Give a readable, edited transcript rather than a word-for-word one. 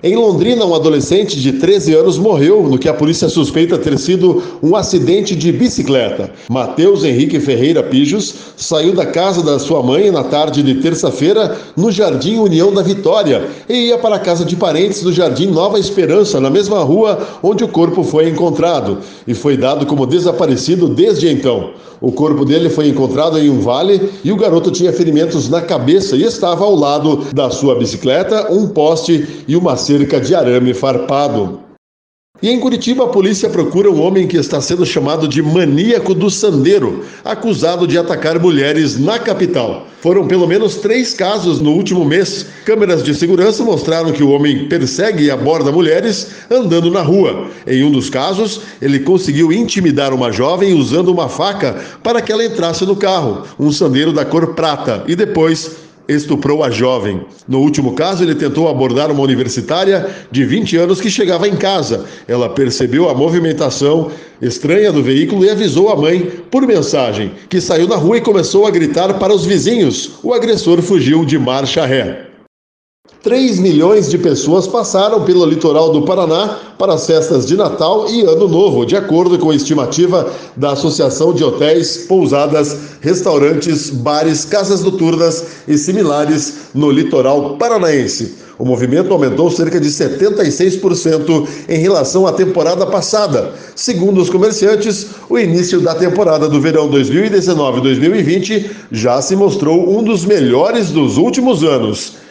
Em Londrina, um adolescente de 13 anos morreu no que a polícia suspeita ter sido um acidente de bicicleta. Matheus Henrique Ferreira Pijos saiu da casa da sua mãe na tarde de terça-feira no Jardim União da Vitória e ia para a casa de parentes do Jardim Nova Esperança, na mesma rua onde o corpo foi encontrado, e foi dado como desaparecido desde então. O corpo dele foi encontrado em um vale e o garoto tinha ferimentos na cabeça e estava ao lado da sua bicicleta, um poste e uma cerca de arame farpado. E em Curitiba, a polícia procura um homem que está sendo chamado de maníaco do sandeiro, acusado de atacar mulheres na capital. Foram pelo menos 3 casos no último mês. Câmeras de segurança mostraram que o homem persegue e aborda mulheres andando na rua. Em um dos casos, ele conseguiu intimidar uma jovem usando uma faca para que ela entrasse no carro, um sandeiro da cor prata, e depois estuprou a jovem. No último caso, ele tentou abordar uma universitária de 20 anos que chegava em casa. Ela percebeu a movimentação estranha do veículo e avisou a mãe por mensagem, que saiu na rua e começou a gritar para os vizinhos. O agressor fugiu de marcha ré. 3 milhões de pessoas passaram pelo litoral do Paraná para as festas de Natal e Ano Novo, de acordo com a estimativa da Associação de Hotéis, Pousadas, Restaurantes, Bares, Casas Noturnas e similares no litoral paranaense. O movimento aumentou cerca de 76% em relação à temporada passada. Segundo os comerciantes, o início da temporada do verão 2019-2020 já se mostrou um dos melhores dos últimos anos.